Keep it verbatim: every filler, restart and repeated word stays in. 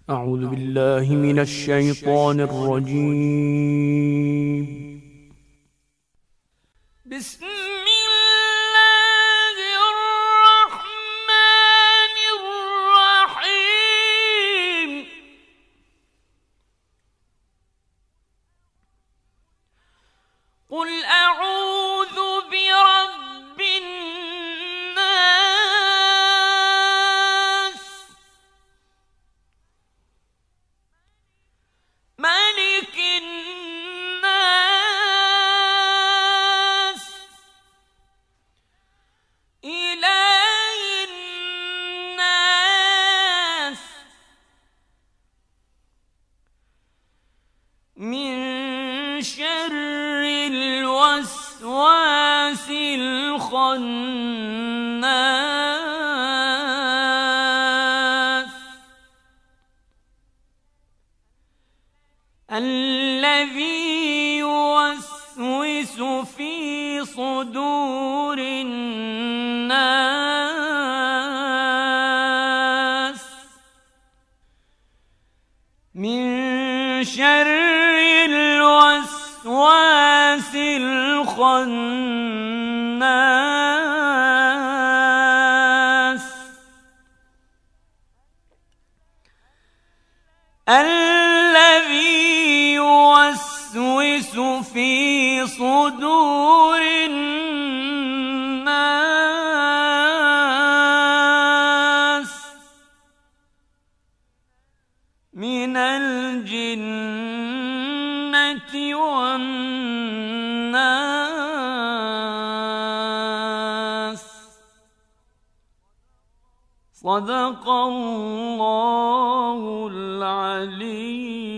أعوذ بالله من الشيطان الرجيم. بسم الله الرحمن الرحيم. قل أعوذ برب الناس، ملك الناس، إله الناس، من شر الوسواس الخناس، الذي يوسوس في صدور الناس من شر الوسواس الخناس، الذي يوسوس في صدور الناس من الجنة والناس. صدق الله العلي